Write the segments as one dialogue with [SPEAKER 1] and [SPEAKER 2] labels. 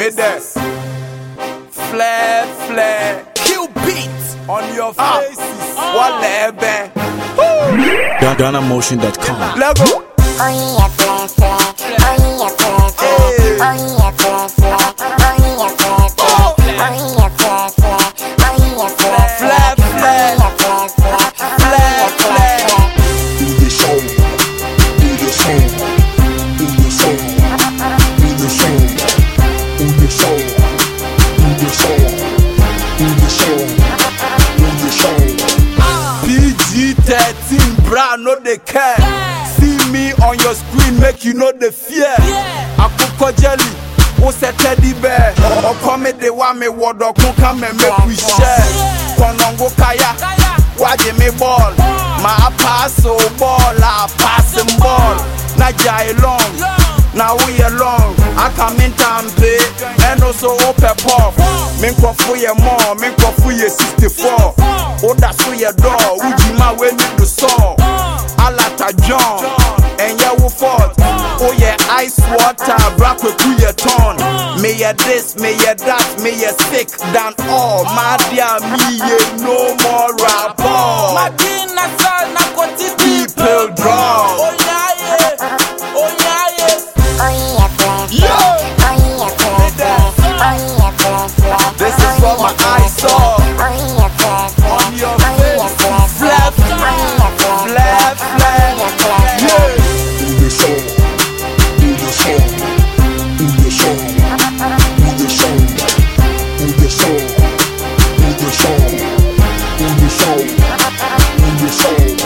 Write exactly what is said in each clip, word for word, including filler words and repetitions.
[SPEAKER 1] Made there. Flare, flare. Kill beats on your faces. Ah. Whatever.
[SPEAKER 2] Ghana Motion dot com.
[SPEAKER 1] Let go.
[SPEAKER 3] Oh yeah, flare, flare. Oh yeah, flare, flare. Oh yeah, flare, flare. Oh yeah, flare, flare. Oh yeah, flare, flare. Oh yeah, flare,
[SPEAKER 1] flare, flare.
[SPEAKER 3] Oh yeah, flare, flare.
[SPEAKER 1] Flare, flare.
[SPEAKER 4] Do the song, do the song, do the song, do the song, do the song, do the song, do the song, do the song.
[SPEAKER 1] P G thirteen, bra, no they care. See me on your screen, make you know the fear. Akoko jelly, who say teddy bear? Or come the one me word or come and make we share. Konongo kaya, waje me ball. My pass so ball, I pass him ball. Na jai long, now we along. I come in Tampe, and also open pop. Min kwa fuye more, min kwa fuye sixty-four. Oh, that's for your door, Ujima when you saw. Alata John, and ya will fought. Oh yeah, ice water, black with your ton. May ya this, may ya that, may ya sick than all. My dear me, ye no more rapport.
[SPEAKER 5] Madina sana kwa
[SPEAKER 1] People draw.
[SPEAKER 5] Oh yeah, yeah. Oh yeah, yeah.
[SPEAKER 3] Oh yeah, flare, flare.
[SPEAKER 1] Yo!
[SPEAKER 3] Oh yeah, flare, flare. Oh yeah, flare, flare.
[SPEAKER 1] This is what my eyes saw.
[SPEAKER 3] Oh yeah, flare, flare.
[SPEAKER 1] On your
[SPEAKER 3] Oh yeah,
[SPEAKER 1] face,
[SPEAKER 3] flare,
[SPEAKER 1] flare,
[SPEAKER 3] flare.
[SPEAKER 1] flare, flare, flare. Yeah.
[SPEAKER 4] Do the song, do the song, do the song, do the song, do the song, do the song, do the song, do the song.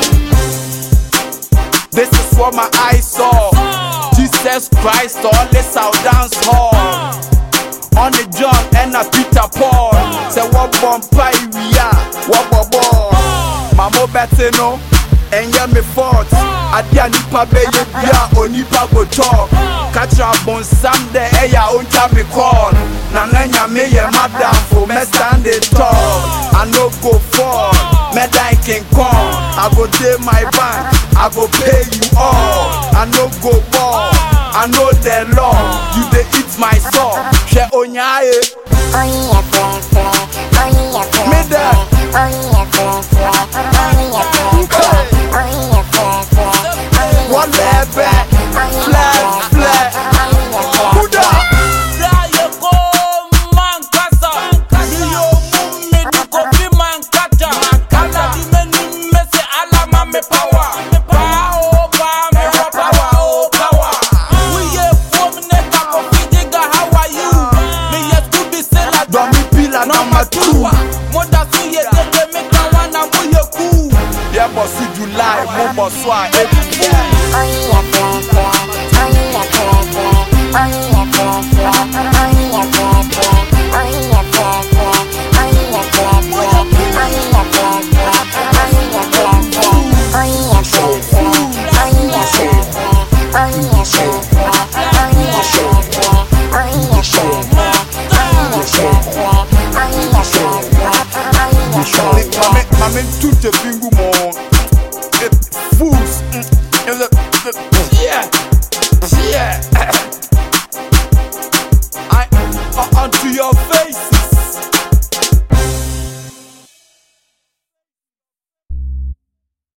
[SPEAKER 1] This is what my eyes saw. Jesus Christ, all this our dance hall. On the John and a Peter Paul. Say what bomb pie we are, what ball. Mamo better no, and ya me fought. Adia nipa be ye bia, o nipa go talk. Catch a bon Sunday, eh ya on me call. Na nanya me ye madam for me stand it tall. I no go fall, me die can come. I go day my bank, I go pay you all. I no go ball, I know the law. You dey eat my soul, she onyaye.
[SPEAKER 3] Oh yeah, flare, flare. Oh yeah, flare,
[SPEAKER 1] Me there.
[SPEAKER 3] flare. Oh yeah, flare, flare. Oh yeah, flare, flare. Oh yeah, flare, flare. Oh yeah,
[SPEAKER 1] Whatever,
[SPEAKER 3] flare,
[SPEAKER 1] flare, flare. Who da?
[SPEAKER 5] Fly your go man kasa. Mi yo mummi di kofi man kata. Kala di meni me se alama me power. Power, power, me wa power, oh power. We ye form ne kapo fijiga, how are you? Me ye to be sela
[SPEAKER 1] Domi pila number two.
[SPEAKER 5] Moda su ye dede me kawana mu ye cool.
[SPEAKER 1] Yeah, boss, July, mo boss, why? Everywhere.
[SPEAKER 3] oh yeah, flare, flare. Oh yeah, flare, flare. Oh yeah, flare, flare. Oh yeah, flare, flare. Oh yeah, flare, flare. Oh yeah, flare, flare. Oh yeah, flare, flare. Oh yeah, flare, flare. Oh yeah, flare, flare. Oh yeah, flare, flare. Oh yeah, flare, flare. Oh yeah, flare, flare. Oh yeah, flare, flare. Oh yeah, flare, flare. Oh yeah, flare, flare. Oh yeah, flare, flare.
[SPEAKER 1] Mame, mame, tute bingu mo. Fools. Yeah, yeah.